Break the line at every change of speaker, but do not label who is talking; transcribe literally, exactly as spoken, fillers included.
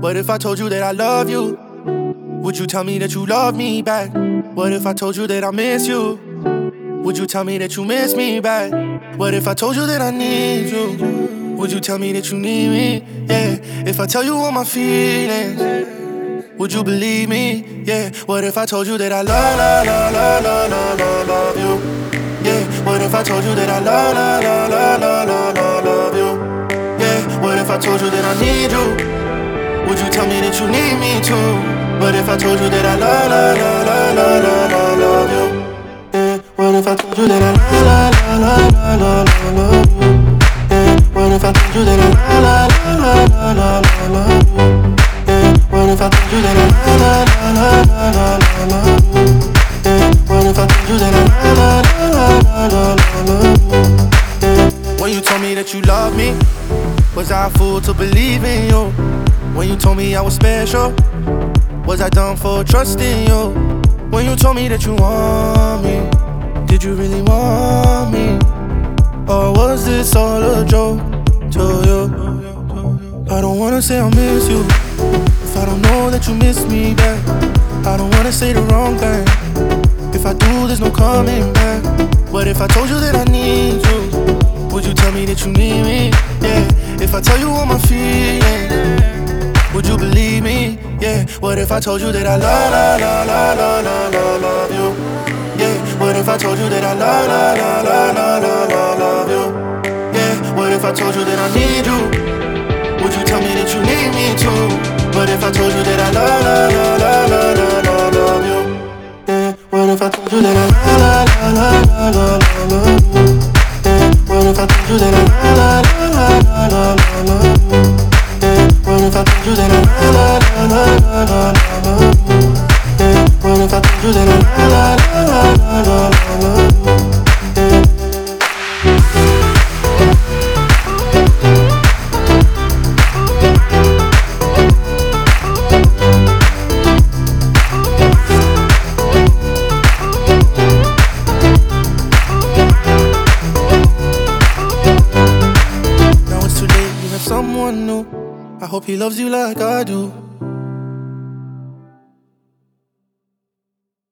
What if I told you that I love you? Would you tell me that you love me back? What if I told you that I miss you? Would you tell me that you miss me back? What if I told you that I need you? Would you tell me that you need me? Yeah. If I tell you all my feelings, would you believe me? Yeah. What if I told you that I love, love, love, love, love, love, love you? Yeah. What if I told you that I love, love, love, love, love, love, love you? Yeah. What if I told you that I need you? Would you tell me that you need me too? What if I told you that I love, love, love, love, love, love, love you? Yeah. What if I told you that I love, love, love, love, love, love, love you? Yeah. What if I told you that I love, love, love, love, love, love, love you? Yeah. What if I told you that I love, love, love, love, love, love you? Yeah. What if I told you that I love, love, love, love, love, love you? Yeah. When you told me that you love me, was I a fool to believe in you? When you told me I was special, was I dumb for trusting you? When you told me that you want me, did you really want me? Or was this all a joke to you? I don't wanna say I miss you if I don't know that you miss me back. I don't wanna say the wrong thing. If I do, there's no coming back. What if I told you that I need you? Would you tell me that you need me? Yeah. If I tell you all my feelings, would you believe me? Yeah. What if I told you that I love, love, love, love, love, love, love you? Yeah. What if I told you that I love, love, love, love, love, love, love you? Yeah. What if I told you that I need you? Would you tell me that you need me too? What if I told you that I love, love, love, love, love, love, love you? Yeah. What if I told you that I love, love, love, love, love, love you? Yeah. What if I told you that I love, love, love, love, love, love you? Yeah. What if I told you that I love, love, love, love, love, love you? Yeah. What if I told you that I love, love, love, love, love, love you? Yeah. Now it's too late, you have someone new. I hope he loves you like I do.